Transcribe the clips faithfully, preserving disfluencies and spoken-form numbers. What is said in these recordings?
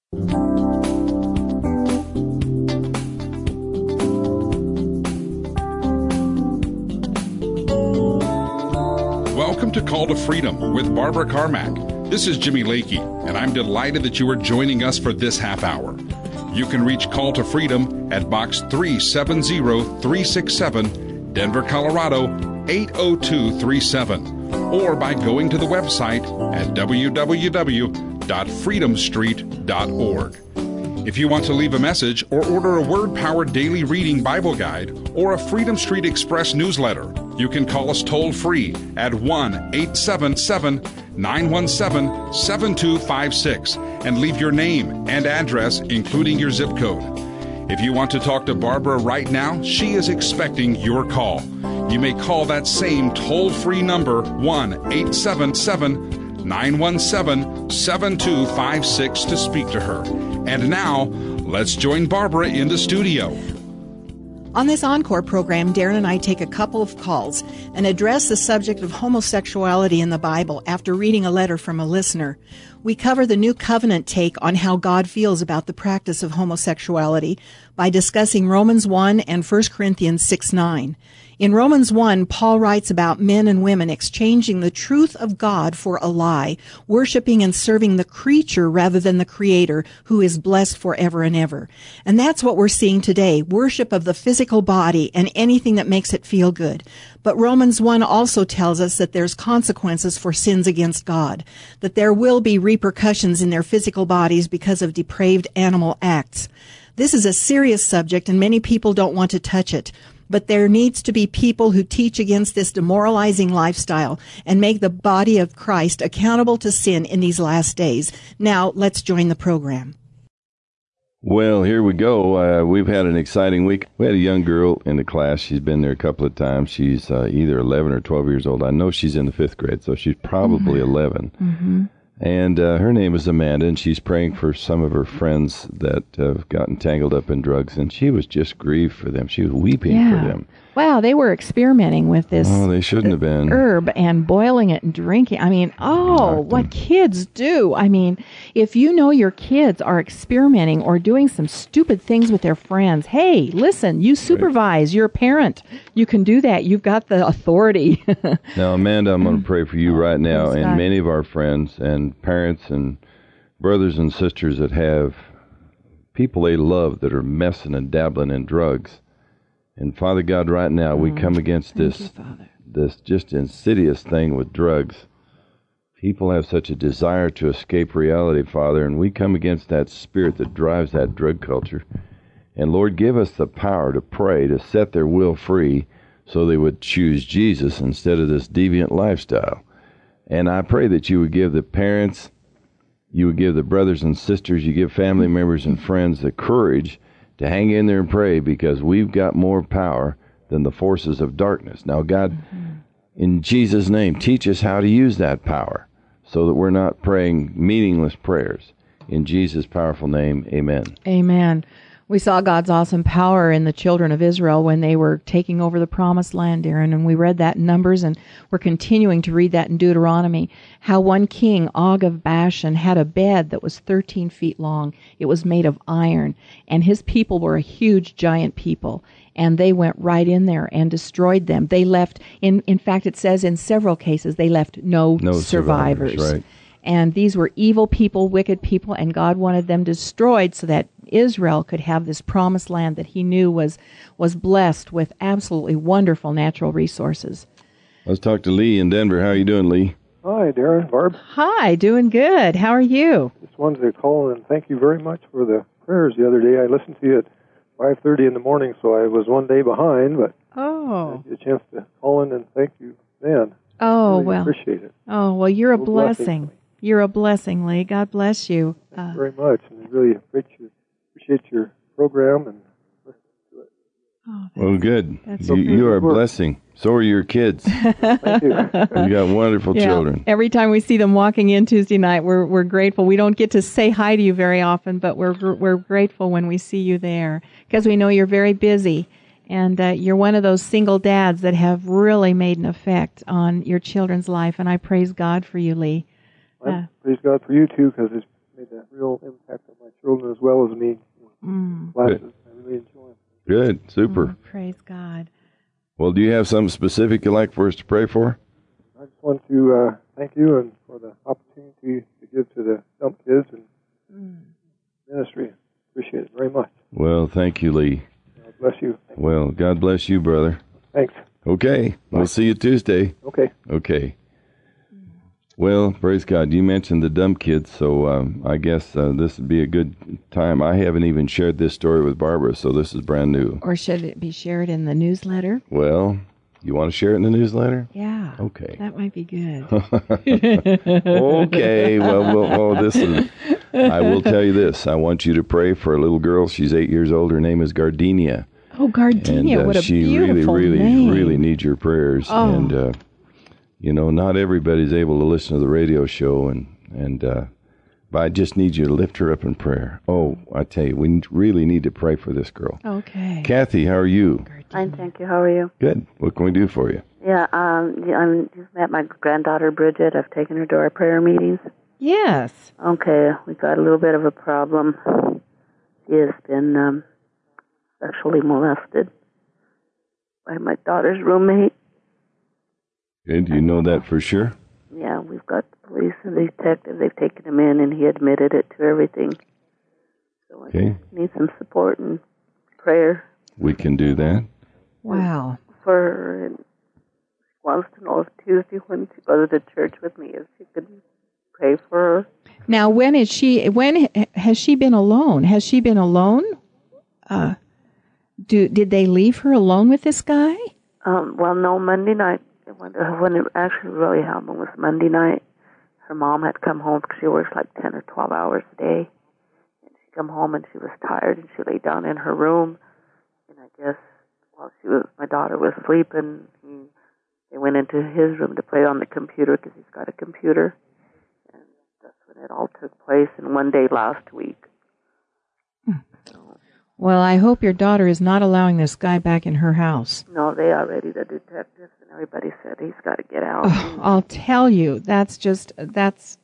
Welcome to Call to Freedom with Barbara Carmack. This is Jimmy Lakey, and I'm delighted that you are joining us for this half hour. You can reach Call to Freedom at Box three seven zero three six seven, Denver, Colorado eight oh two three seven, or by going to the website at w w w dot freedom street dot org. If you want to leave a message or order a word-powered daily reading Bible guide or a Freedom Street Express newsletter, you can call us toll-free at one eight seven seven, nine one seven, seven two five six and leave your name and address, including your zip code. If you want to talk to Barbara right now, she is expecting your call. You may call that same toll-free number, one eight seven seven, nine one seven, seven two five six, to speak to her. And now, let's join Barbara in the studio. On this Encore program, Darren and I take a couple of calls and address the subject of homosexuality in the Bible after reading a letter from a listener. We cover the New Covenant take on how God feels about the practice of homosexuality by discussing Romans one and First Corinthians six nine. In Romans one, Paul writes about men and women exchanging the truth of God for a lie, worshiping and serving the creature rather than the Creator, who is blessed forever and ever. And that's what we're seeing today, worship of the physical body and anything that makes it feel good. But Romans one also tells us that there's consequences for sins against God, that there will be repercussions in their physical bodies because of depraved animal acts. This is a serious subject, and many people don't want to touch it. But there needs to be people who teach against this demoralizing lifestyle and make the body of Christ accountable to sin in these last days. Now, let's join the program. Well, here we go. Uh, we've had an exciting week. We had a young girl in the class. She's been there a couple of times. She's uh, either eleven or twelve years old. I know she's in the fifth grade, so she's probably mm-hmm. eleven. Mm-hmm. And uh, her name is Amanda, and she's praying for some of her friends that have gotten tangled up in drugs, and she was just grieved for them. She was weeping yeah. for them. Wow, they were experimenting with this oh, they shouldn't have been. herb and boiling it and drinking. I mean, oh, what kids do. I mean, if you know your kids are experimenting or doing some stupid things with their friends, hey, listen, you supervise. Right. You're a parent. You can do that. You've got the authority. Now, Amanda, I'm going to pray for you right now and many of our friends and parents and brothers and sisters that have people they love that are messing and dabbling in drugs. And Father God, right now, we come against this, you, this just insidious thing with drugs. People have such a desire to escape reality, Father, and we come against that spirit that drives that drug culture. And Lord, give us the power to pray, to set their will free so they would choose Jesus instead of this deviant lifestyle. And I pray that you would give the parents, you would give the brothers and sisters, you give family members and friends the courage to hang in there and pray, because we've got more power than the forces of darkness. Now, God, mm-hmm. in Jesus' name, teach us how to use that power so that we're not praying meaningless prayers. In Jesus' powerful name, amen. Amen. We saw God's awesome power in the children of Israel when they were taking over the promised land, Darren, and we read that in Numbers, and we're continuing to read that in Deuteronomy, how one king, Og of Bashan, had a bed that was thirteen feet long. It was made of iron, and his people were a huge, giant people, and they went right in there and destroyed them. They left, in, in fact, it says in several cases, they left no, no survivors. survivors right. And these were evil people, wicked people, and God wanted them destroyed so that Israel could have this promised land that he knew was was blessed with absolutely wonderful natural resources. Let's talk to Lee in Denver. How are you doing, Lee? Hi, Darren, Barb. Hi, doing good. How are you? Just wanted to call and thank you very much for the prayers the other day. I listened to you at five thirty in the morning, so I was one day behind, but oh. I had a chance to call in and thank you then. Oh, really well. appreciate it. Oh, well, you're a no blessing. You're a blessing, Lee. God bless you. Thank uh, you very much. And I really appreciate, appreciate your program and listening to it. Oh, well, good. That's you, you are a blessing. So are your kids. Thank you. You got wonderful yeah. children. Every time we see them walking in Tuesday night, we're we're grateful. We don't get to say hi to you very often, but we're we're grateful when we see you there because we know you're very busy. And uh, you're one of those single dads that have really made an effect on your children's life, and I praise God for you, Lee. I uh, praise God for you, too, because it's made a real impact on my children as well as me. Mm. Classes, I really enjoy them. Good, super. Mm, praise God. Well, do you have something specific you'd like for us to pray for? I just want to uh, thank you and for the opportunity to give to the dump kids and Mm. ministry. Appreciate it very much. Well, thank you, Lee. God bless you. Thank Well, God bless you, brother. Thanks. Okay, we'll see you Tuesday. Okay. Okay. Well, praise God. You mentioned the dumb kids, so um, I guess uh, this would be a good time. I haven't even shared this story with Barbara, so this is brand new. Or should it be shared in the newsletter? Well, you want to share it in the newsletter? Yeah. Okay. That might be good. Okay. Well, well, well, this is. I will tell you this. I want you to pray for a little girl. She's eight years old. Her name is Gardenia. Oh, Gardenia! And uh, What a she beautiful really, really, name. really needs your prayers. Oh. And uh, you know, not everybody's able to listen to the radio show, and and uh, but I just need you to lift her up in prayer. Oh, I tell you, we really need to pray for this girl. Okay. Kathy, how are you? Fine, thank you. How are you? Good. What can we do for you? Yeah, um, yeah, I'm just met my granddaughter Bridget. I've taken her to our prayer meetings. Yes. Okay, we got a little bit of a problem. She has been um, sexually molested by my daughter's roommate. Okay, do you know that for sure? Yeah, we've got the police and the detective. They've taken him in, and he admitted it to everything. So I Okay. need some support and prayer We can do that. Wow. for her. And she wants to know if Tuesday when she goes to church with me, if she could pray for her. Now, when is she? When has she been alone? Has she been alone? Uh, do did they leave her alone with this guy? Um, well, no, Monday night, when, uh, when it actually really happened was Monday night. Her mom had come home because she works like ten or twelve hours a day. And she come home and she was tired and she lay down in her room. And I guess while she was, my daughter was sleeping, he, they went into his room to play on the computer because he's got a computer. And that's when it all took place. And one day last week. Well, I hope your daughter is not allowing this guy back in her house. No, they already, the detectives and everybody said he's got to get out. Oh, I'll tell you, that's just that's.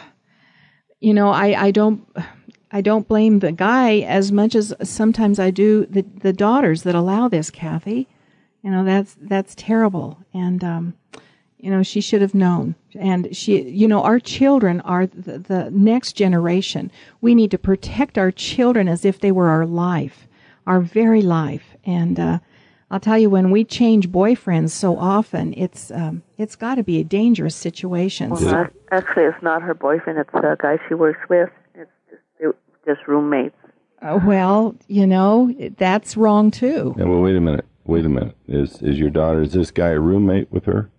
You know, I, I don't I don't blame the guy as much as sometimes I do the the daughters that allow this, Kathy. You know, that's that's terrible, and um, you know, she should have known. And she, you know, our children are the, the next generation. We need to protect our children as if they were our life, our very life. And uh, I'll tell you, when we change boyfriends so often, it's um, it's got to be a dangerous situation. Well, So- ac- actually, it's not her boyfriend. It's the guy she works with. It's just, they're just roommates. Uh, well, you know, that's wrong too. Yeah, well, wait a minute. Wait a minute. Is is your daughter, is this guy a roommate with her?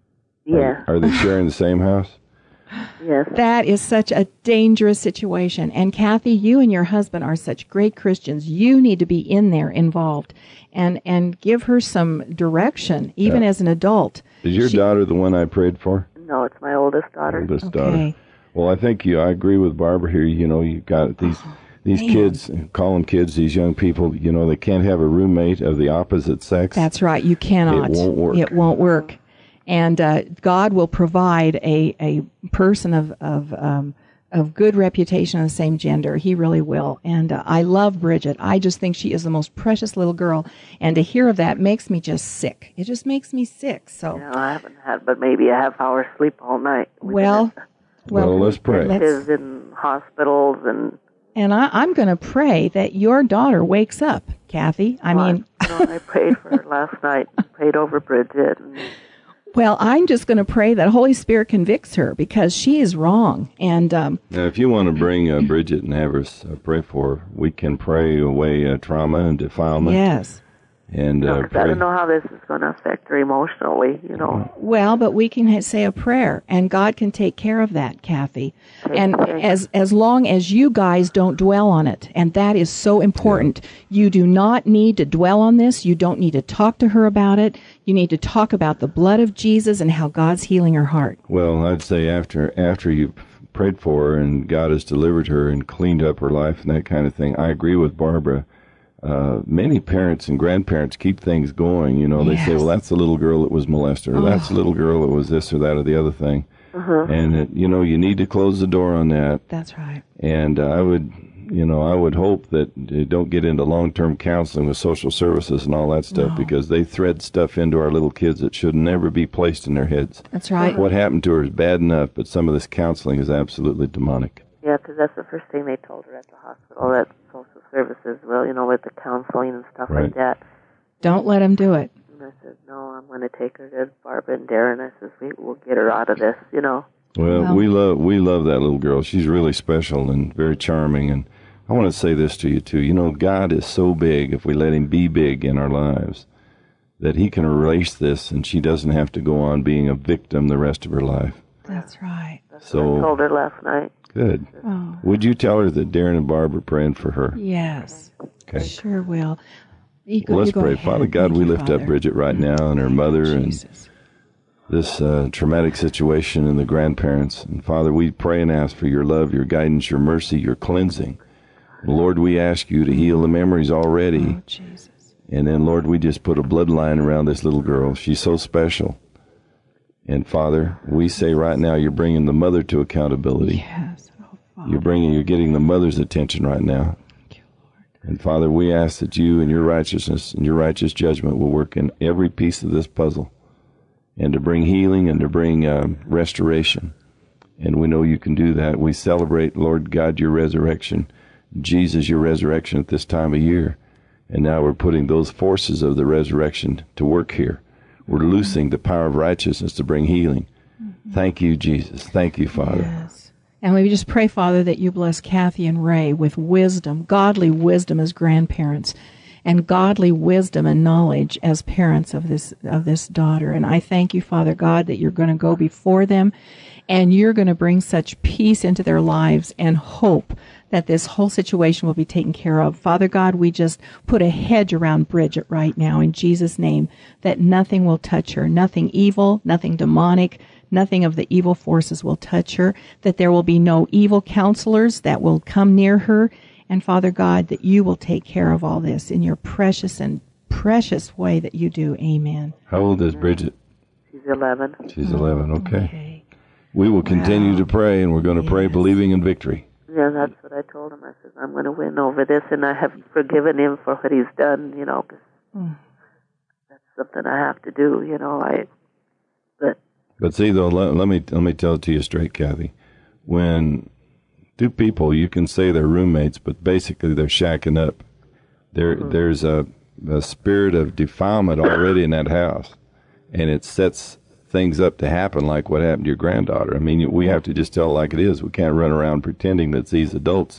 Yeah. Are, are they sharing the same house? Yes. That is such a dangerous situation. And Kathy, you and your husband are such great Christians. You need to be in there involved and, and give her some direction, even Yeah. as an adult. Is your She- daughter the one I prayed for? No, it's my oldest daughter. Oldest Okay. daughter. Well, I think you. I agree with Barbara here. You know, you got these these man. kids. Call them kids. These young people. You know, they can't have a roommate of the opposite sex. That's right. You cannot. It won't work. It won't work. And uh, God will provide a, a person of of um, of good reputation of the same gender. He really will. And uh, I love Bridget. I just think she is the most precious little girl. And to hear of that makes me just sick. It just makes me sick. So, You know, I haven't had but maybe a half hour sleep all night. We've well, Well, well, let's pray. been let's- kids in hospitals and. and I, I'm going to pray that your daughter wakes up, Kathy. I mean, you know, I prayed for her last night. Prayed over Bridget. And, well, I'm just going to pray that Holy Spirit convicts her because she is wrong. And um, Now, if you want to bring uh, Bridget and have us uh, pray for her, we can pray away uh, trauma and defilement. yes. And uh, I pray. don't know how this is going to affect her emotionally. You know. Well, but we can ha- say a prayer, and God can take care of that, Kathy. And Okay. as as long as you guys don't dwell on it, and that is so important. You do not need to dwell on this. You don't need to talk to her about it. You need to talk about the blood of Jesus and how God's healing her heart. Well, I'd say after after you've prayed for her and God has delivered her and cleaned up her life and that kind of thing, I agree with Barbara. Uh, many parents and grandparents keep things going. You know, they say, Yes. well, that's the little girl that was molested, or that's the little girl that was this or that or the other thing. Uh-huh. And, that, you know, you need to close the door on that. That's right. And uh, I would, you know, I would hope that you don't get into long-term counseling with social services and all that stuff No. because they thread stuff into our little kids that should never be placed in their heads. That's right. What happened to her is bad enough, but some of this counseling is absolutely demonic. Yeah, because that's the first thing they told her at the hospital, that social services, well, you know, with the counseling and stuff Right. like that. Don't let him do it. And I said, no, I'm going to take her to Barbara and Darren. I says, we, we'll get her out of this, you know. Well, Well- we love we love that little girl. She's really special and very charming. And I want to say this to you, too. You know, God is so big, if we let him be big in our lives, that he can erase this and she doesn't have to go on being a victim the rest of her life. That's right. That's So- what I told her last night. Good. Oh, Would you tell her that Darren and Barb are praying for her? yes. Okay. Sure will. You go, Well, let's you go pray. ahead. Father God, Thank we you, lift Father. up Bridget right now and her mother and Jesus. this uh, traumatic situation and the grandparents. And Father, we pray and ask for your love, your guidance, your mercy, your cleansing. And Lord, we ask you to heal the memories already. Oh, Jesus. And then, Lord, we just put a bloodline around this little girl. She's so special. And Father, we say right now you're bringing the mother to accountability. Yes. Oh, Father. You're bringing, you're getting the mother's attention right now. Thank you, Lord. And Father, we ask that you and your righteousness and your righteous judgment will work in every piece of this puzzle and to bring healing and to bring um, restoration. And we know you can do that. We celebrate, Lord God, your resurrection, Jesus, your resurrection at this time of year. And now we're putting those forces of the resurrection to work here. We're loosing the power of righteousness to bring healing. Thank you, Jesus. Thank you, Father. Yes. And we just pray, Father, that you bless Kathy and Ray with wisdom, godly wisdom as grandparents, and godly wisdom and knowledge as parents of this of this daughter. And I thank you, Father God, that you're going to go before them, and you're going to bring such peace into their lives and hope that this whole situation will be taken care of. Father God, we just put a hedge around Bridget right now in Jesus' name, that nothing will touch her, nothing evil, nothing demonic, nothing of the evil forces will touch her, that there will be no evil counselors that will come near her. And Father God, that you will take care of all this in your precious and precious way that you do. Amen. How old is Bridget? She's eleven. She's eleven. Okay. Okay. We will continue Wow. to pray, and we're going to pray Yes. believing in victory. Yeah, that's what I told him. I said, I'm going to win over this, and I have forgiven him for what he's done, you know, 'cause Mm. that's something I have to do, you know. I, but But see, though, let, let me let me tell it to you straight, Kathy. When two people, you can say they're roommates, but basically they're shacking up. There, Mm-hmm. there's a, a spirit of defilement already in that house, and it sets things up to happen like what happened to your granddaughter. I mean, we have to just tell it like it is. We can't run around pretending that these adults,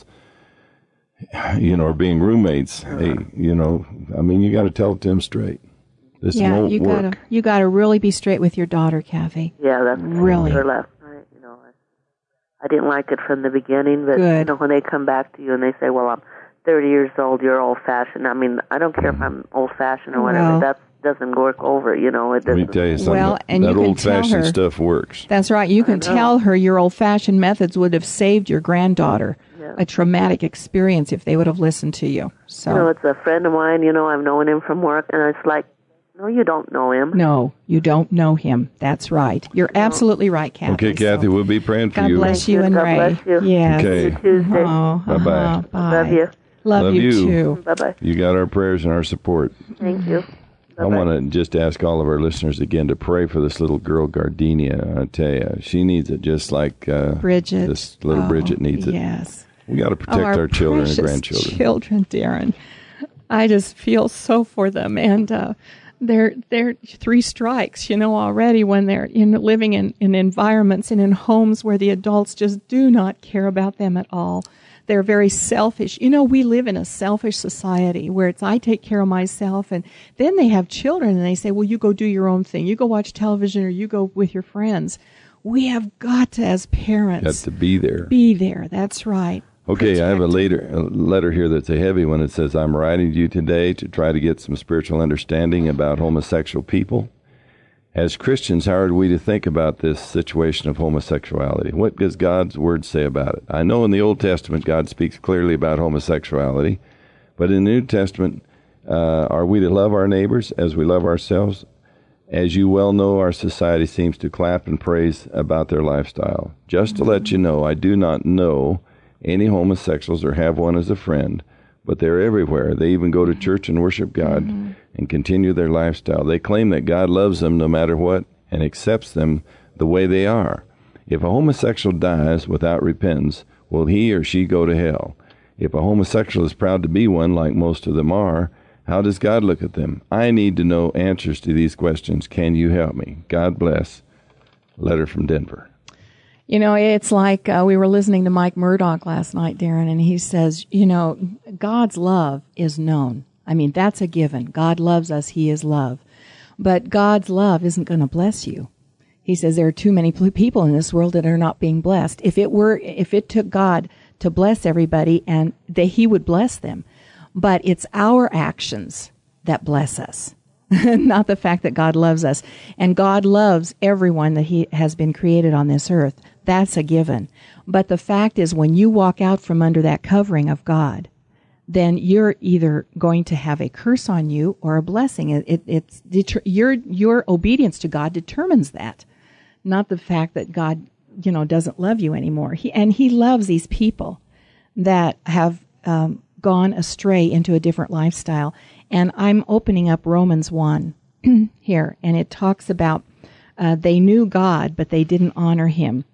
you know, are being roommates. Hey, you know, I mean, you got to tell it to them straight. This Yeah, won't you work. gotta you gotta really be straight with your daughter, Kathy. yeah, that's what I Really? told her last night, you know. I, I didn't like it from the beginning, but, Good. you know, when they come back to you and they say, well, I'm thirty years old, you're old-fashioned. I mean, I don't care if I'm old-fashioned or whatever. Well- That doesn't work over, you know. It Let me doesn't. tell you something. Well, and that you can old-fashioned tell her- stuff works. That's right. You can know. tell her your old-fashioned methods would have saved your granddaughter Yeah. a traumatic experience if they would have listened to you. So You know, it's a friend of mine, you know, I've known him from work, and it's like, no, you don't know him. no, you don't know him. That's right. You're absolutely right, Kathy. Okay, Kathy, So we'll be praying for God you. bless Thank you you. and God Ray. bless you. Yes. Okay. Tuesday. Oh, Bye-bye. uh-huh, bye. Love you. Love, Love you, you. too. Bye-bye. You got our prayers and our support. Thank you. I want to just ask all of our listeners again to pray for this little girl, Gardenia. I tell you, she needs it just like uh, Bridget. this little Oh, Bridget needs it. Yes. We got to Oh, protect our, children and precious grandchildren. Children, Darren. I just feel so for them, and uh, they're they're three strikes, you know, already when they're in living in, in environments and in homes where the adults just do not care about them at all. They're very selfish. You know, we live in a selfish society where it's I take care of myself, and then they have children and they say, well, you go do your own thing. You go watch television or you go with your friends. We have got to, as parents, Got to be there. be there. That's right. Okay, I have a, Protect. later, a letter here that's a heavy one. It says, I'm writing to you today to try to get some spiritual understanding about homosexual people. As Christians, how are we to think about this situation of homosexuality? What does God's Word say about it? I know in the Old Testament God speaks clearly about homosexuality, but in the New Testament, uh, are we to love our neighbors as we love ourselves? As you well know, our society seems to clap and praise about their lifestyle. Just to let you know, I do not know any homosexuals or have one as a friend, but they're everywhere. They even go to church and worship God mm-hmm. and continue their lifestyle. They claim that God loves them no matter what and accepts them the way they are. If a homosexual dies without repentance, will he or she go to hell? If a homosexual is proud to be one, like most of them are, how does God look at them? I need to know answers to these questions. Can you help me? God bless. Letter from Denver. You know, it's like uh, we were listening to Mike Murdoch last night, Darren, and he says, you know, God's love is known. I mean, that's a given. God loves us. He is love. But God's love isn't going to bless you. He says there are too many people in this world that are not being blessed. If it were, if it took God to bless everybody, and that he would bless them. But it's our actions that bless us, not the fact that God loves us. And God loves everyone that he has been created on this earth. That's a given. But the fact is, when you walk out from under that covering of God, then you're either going to have a curse on you or a blessing. It, it, it's deter- your your obedience to God determines that, not the fact that God, you know, doesn't love you anymore. He and He loves these people that have um, gone astray into a different lifestyle. And I'm opening up Romans one here, and it talks about uh, they knew God, but they didn't honor him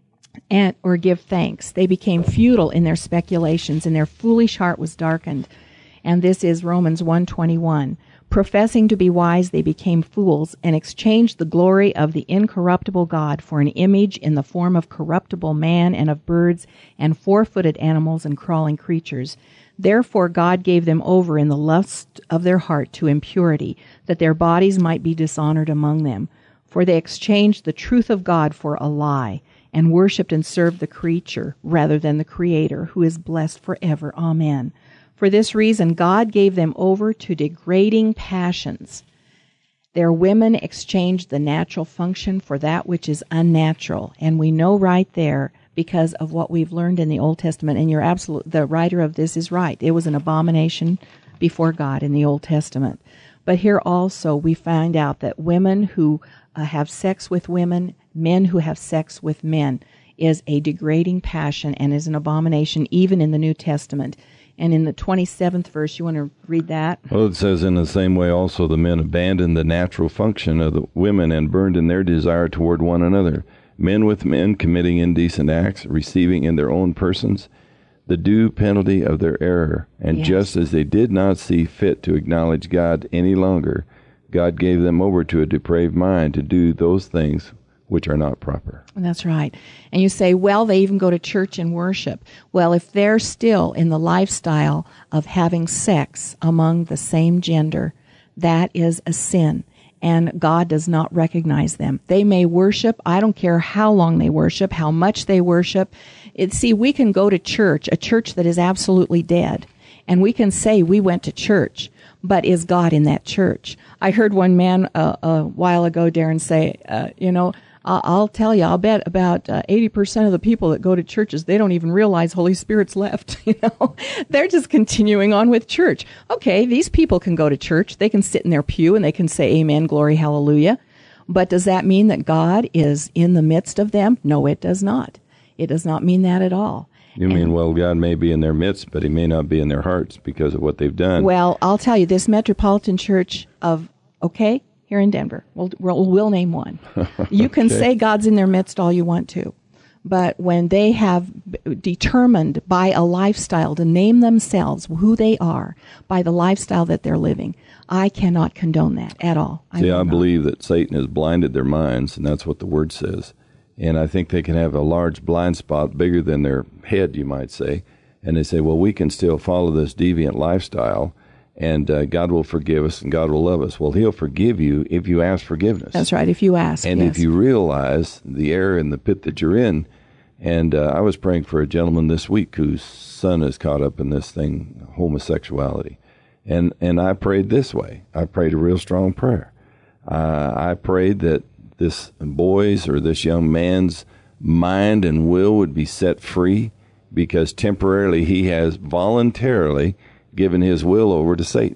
and or give thanks. They became futile in their speculations, and their foolish heart was darkened. And this is Romans one twenty-one. Professing to be wise, they became fools and exchanged the glory of the incorruptible God for an image in the form of corruptible man and of birds and four-footed animals and crawling creatures. Therefore God gave them over in the lust of their heart to impurity, that their bodies might be dishonored among them. For they exchanged the truth of God for a lie, and worshipped and served the creature rather than the Creator, who is blessed forever. Amen. For this reason God gave them over to degrading passions. Their women exchanged the natural function for that which is unnatural. And we know right there, because of what we've learned in the Old Testament, and you're absolute, the writer of this is right. It was an abomination before God in the Old Testament. But here also we find out that women who uh, have sex with women, men who have sex with men, is a degrading passion and is an abomination even in the New Testament. And in the twenty-seventh verse, you want to read that? Well, it says, in the same way also the men abandoned the natural function of the women and burned in their desire toward one another. Men with men committing indecent acts, receiving in their own persons the due penalty of their error. And yes. Just as they did not see fit to acknowledge God any longer, God gave them over to a depraved mind to do those things which are not proper. That's right. And you say, well, they even go to church and worship. Well, if they're still in the lifestyle of having sex among the same gender, that is a sin. And God does not recognize them. They may worship. I don't care how long they worship, how much they worship. It, see, we can go to church, a church that is absolutely dead, and we can say we went to church, but is God in that church? I heard one man uh, a while ago, Darren, say, uh, you know, I'll tell you, I'll bet about uh, eighty percent of the people that go to churches, they don't even realize Holy Spirit's left, you know. They're just continuing on with church. Okay, these people can go to church. They can sit in their pew and they can say amen, glory, hallelujah. But does that mean that God is in the midst of them? No, it does not. It does not mean that at all. You mean, and, well, God may be in their midst, but he may not be in their hearts because of what they've done. Well, I'll tell you, this Metropolitan Church of, okay, here in Denver. We'll, we'll, we'll name one. You can okay. say God's in their midst all you want to. But when they have determined by a lifestyle to name themselves who they are, by the lifestyle that they're living, I cannot condone that at all. I See, I not. believe that Satan has blinded their minds, and that's what the Word says. And I think they can have a large blind spot bigger than their head, you might say. And they say, well, we can still follow this deviant lifestyle, and uh, God will forgive us, and God will love us. Well, he'll forgive you if you ask forgiveness. That's right, if you ask, And yes. if you realize the error and the pit that you're in. And uh, I was praying for a gentleman this week whose son is caught up in this thing, homosexuality. And and I prayed this way. I prayed a real strong prayer. Uh, I prayed that this boy's or this young man's mind and will would be set free, because temporarily he has voluntarily given his will over to Satan.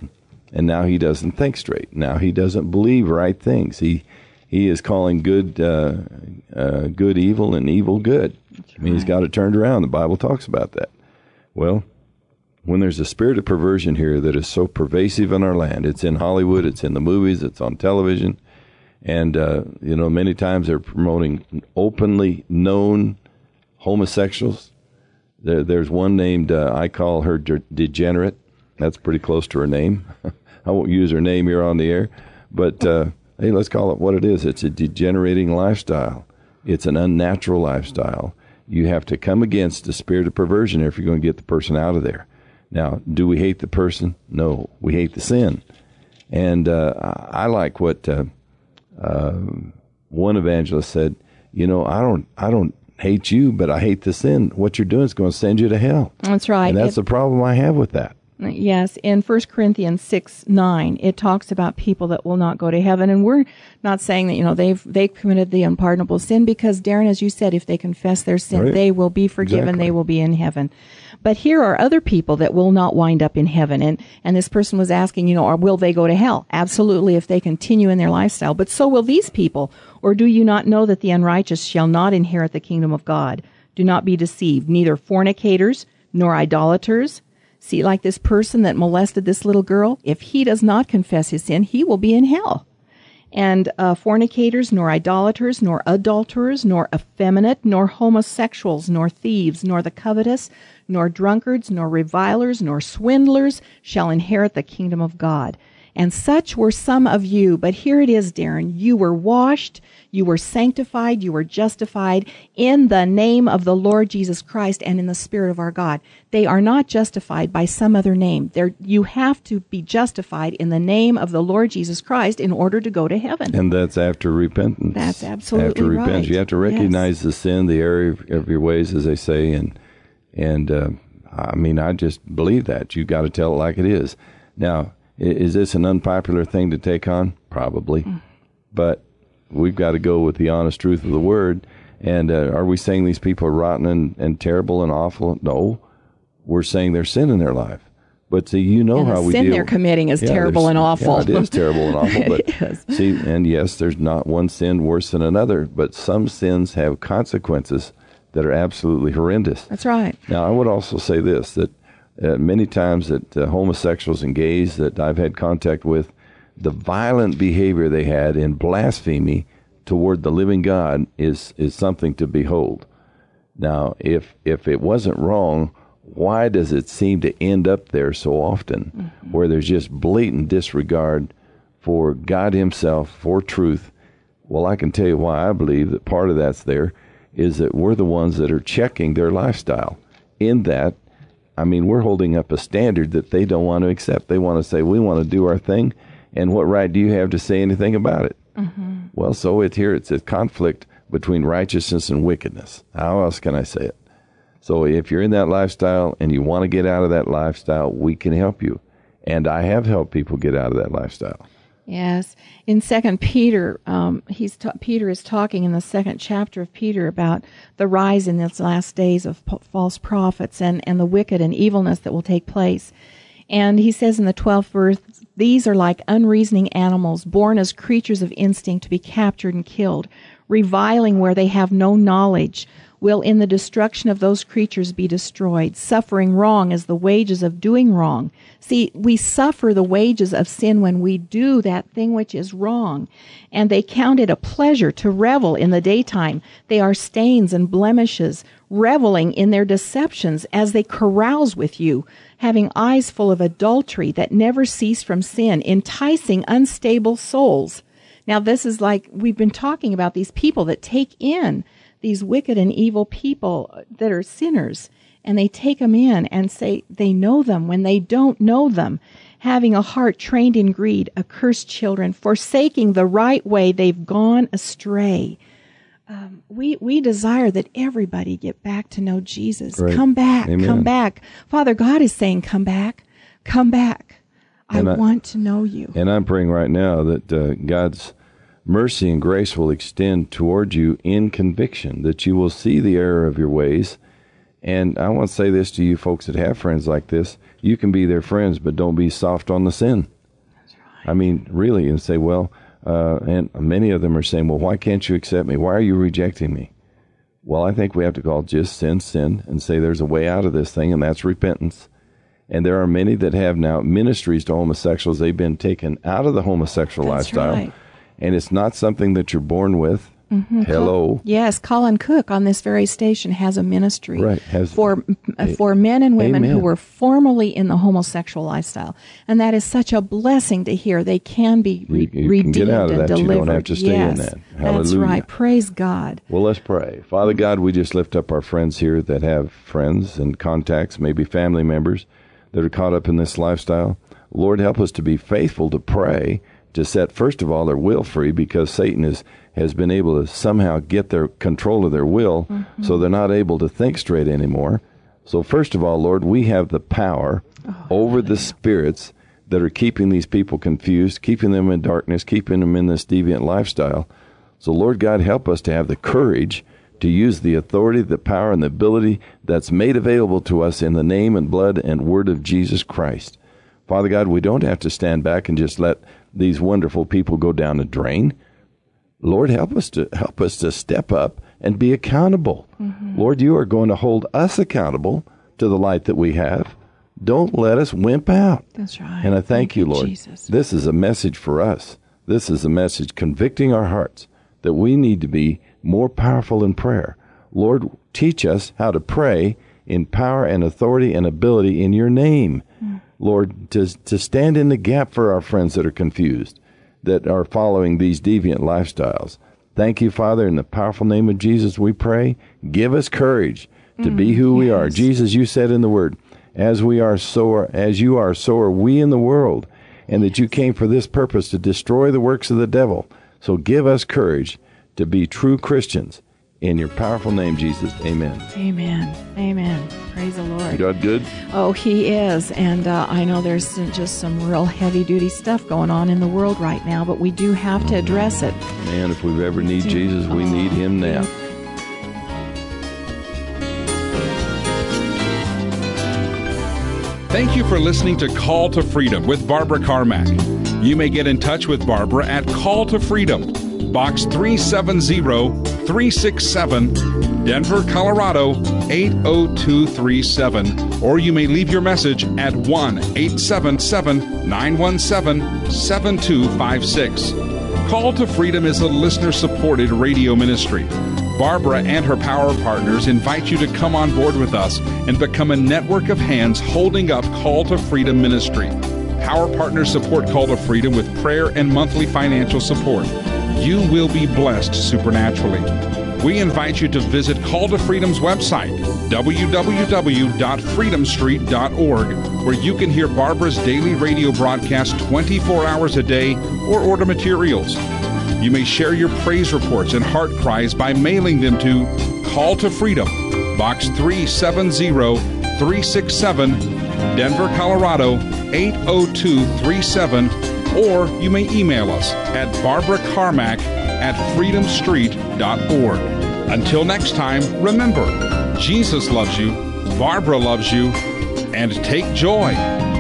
and now he doesn't think straight. Now he doesn't believe right things. He he is calling good uh, uh, good evil and evil good. That's I mean, he's right. got it turned around. The Bible talks about that. Well, when there's a spirit of perversion here that is so pervasive in our land, it's in Hollywood, it's in the movies, it's on television, and, uh, you know, many times they're promoting openly known homosexuals. There, there's one named, uh, I call her de- Degenerate. That's pretty close to her name. I won't use her name here on the air, but, uh, hey, let's call it what it is. It's a degenerating lifestyle. It's an unnatural lifestyle. You have to come against the spirit of perversion if you're going to get the person out of there. Now, do we hate the person? No, we hate the sin. And uh, I like what uh, uh, one evangelist said. You know, I don't, I don't hate you, but I hate the sin. What you're doing is going to send you to hell. That's right. And that's it, the problem I have with that. Yes, in First Corinthians six nine, it talks about people that will not go to heaven, and we're not saying that, you know, they've they've committed the unpardonable sin, because, Darren, as you said, if they confess their sin, Right. they will be forgiven, Exactly. they will be in heaven. But here are other people that will not wind up in heaven, and and this person was asking, you know, or will they go to hell? Absolutely, if they continue in their lifestyle. But so will these people. Or do you not know that the unrighteous shall not inherit the kingdom of God? Do not be deceived, neither fornicators nor idolaters. See, like this person that molested this little girl, if he does not confess his sin, he will be in hell. And uh, fornicators, nor idolaters, nor adulterers, nor effeminate, nor homosexuals, nor thieves, nor the covetous, nor drunkards, nor revilers, nor swindlers shall inherit the kingdom of God. And such were some of you. But here it is, Darren. You were washed, you were sanctified, you were justified in the name of the Lord Jesus Christ and in the Spirit of our God. They are not justified by some other name. They're, you have to be justified in the name of the Lord Jesus Christ in order to go to heaven. And that's after repentance. That's absolutely after repentance. right. You have to recognize Yes. the sin, the error of, of your ways, as they say. And, and uh, I mean, I just believe that. You got to tell it like it is. Now, is this an unpopular thing to take on? Probably. Mm. But we've got to go with the honest truth of the word. And uh, are we saying these people are rotten and, and terrible and awful? No. We're saying there's sin in their life. But see, you know and how the we sin deal. they're committing is yeah, terrible and awful. Yeah, it is terrible and awful. But It is. see, and yes, there's not one sin worse than another. But some sins have consequences that are absolutely horrendous. That's right. Now, I would also say this, that Uh, many times that uh, homosexuals and gays that I've had contact with, the violent behavior they had in blasphemy toward the living God is is something to behold. Now, if if it wasn't wrong, why does it seem to end up there so often, mm-hmm. where there's just blatant disregard for God himself, for truth? Well, I can tell you why I believe that part of that's there is that we're the ones that are checking their lifestyle. In that, I mean, we're holding up a standard that they don't want to accept. They want to say, we want to do our thing, and what right do you have to say anything about it? Mm-hmm. Well, so it here it's a conflict between righteousness and wickedness. How else can I say it? So if you're in that lifestyle and you want to get out of that lifestyle, we can help you. And I have helped people get out of that lifestyle. Yes. In Second Peter, um, he's ta- Peter is talking in the second chapter of Peter about the rise in these last days of p- false prophets and, and the wicked and evilness that will take place. And he says in the twelfth verse, these are like unreasoning animals, born as creatures of instinct to be captured and killed, reviling where they have no knowledge, will in the destruction of those creatures be destroyed, suffering wrong as the wages of doing wrong. See, we suffer the wages of sin when we do that thing which is wrong. And they count it a pleasure to revel in the daytime. They are stains and blemishes, reveling in their deceptions as they carouse with you, having eyes full of adultery that never cease from sin, enticing unstable souls. Now, this is like we've been talking about these people that take in these wicked and evil people that are sinners, and they take them in and say they know them when they don't know them, having a heart trained in greed, accursed children, forsaking the right way, they've gone astray. Um, we we desire that everybody get back to know Jesus. Right. Come back, Amen. come back. Father God is saying, come back, come back. I, I want to know you. And I'm praying right now that uh, God's mercy and grace will extend toward you in conviction, that you will see the error of your ways. And I want to say this to you folks that have friends like this. You can be their friends, but don't be soft on the sin. I mean, really, and say, well, uh, and many of them are saying, well, why can't you accept me? Why are you rejecting me? Well, I think we have to call just sin, sin, and say there's a way out of this thing, and that's repentance. And there are many that have now ministries to homosexuals. They've been taken out of the homosexual that's lifestyle. Right. And it's not something that you're born with. Mm-hmm. Hello. Col- yes, Colin Cook on this very station has a ministry right, has, for a, for men and women amen. who were formerly in the homosexual lifestyle, and that is such a blessing to hear. They can be re- you, you redeemed can get out of and that. delivered. You don't have to stay yes, in that. Hallelujah. That's right. Praise God. Well, let's pray. Father God, we just lift up our friends here that have friends and contacts, maybe family members that are caught up in this lifestyle. Lord, help us to be faithful to pray, to set, first of all, their will free, because Satan is, has been able to somehow get their control of their will, mm-hmm. so they're not able to think straight anymore. So first of all, Lord, we have the power oh, over the spirits that are keeping these people confused, keeping them in darkness, keeping them in this deviant lifestyle. So Lord God, help us to have the courage to use the authority, the power, and the ability that's made available to us in the name and blood and word of Jesus Christ. Father God, we don't have to stand back and just let these wonderful people go down the drain. Lord, help us to help us to step up and be accountable. Mm-hmm. Lord, you are going to hold us accountable to the light that we have. Don't let us wimp out. That's right. And I thank, thank you, you, Lord. Jesus. This is a message for us. This is a message convicting our hearts that we need to be more powerful in prayer. Lord, teach us how to pray in power and authority and ability in your name. Mm. Lord, to, to stand in the gap for our friends that are confused, that are following these deviant lifestyles. Thank you, Father, in the powerful name of Jesus we pray. Give us courage to mm, be who yes. we are. Jesus, you said in the Word, as we are, so are, as you are, so are we in the world, and that you came for this purpose, to destroy the works of the devil. So give us courage to be true Christians. In your powerful name, Jesus. Amen. Amen. Amen. Praise the Lord. God good? Oh, he is. And uh, I know there's just some real heavy-duty stuff going on in the world right now, but we do have to address it. Man, if we ever need Jesus, we oh, need him now. Thank you for listening to Call to Freedom with Barbara Carmack. You may get in touch with Barbara at Call to Freedom, Box three seven zero, three six seven, Denver, Colorado eight oh two three seven, or you may leave your message at one eight seven seven, nine one seven, seven two five six. Call to Freedom is a listener-supported radio ministry. Barbara and her power partners invite you to come on board with us and become a network of hands holding up Call to Freedom ministry. Power partners support Call to Freedom with prayer and monthly financial support. You will be blessed supernaturally. We invite you to visit Call to Freedom's website, w w w dot freedom street dot org, where you can hear Barbara's daily radio broadcast twenty-four hours a day or order materials. You may share your praise reports and heart cries by mailing them to Call to Freedom, Box three seven zero, three six seven, Denver, Colorado eight oh two three seven, or you may email us at barbara carmack at freedom street dot org. Until next time, remember, Jesus loves you, Barbara loves you, and take joy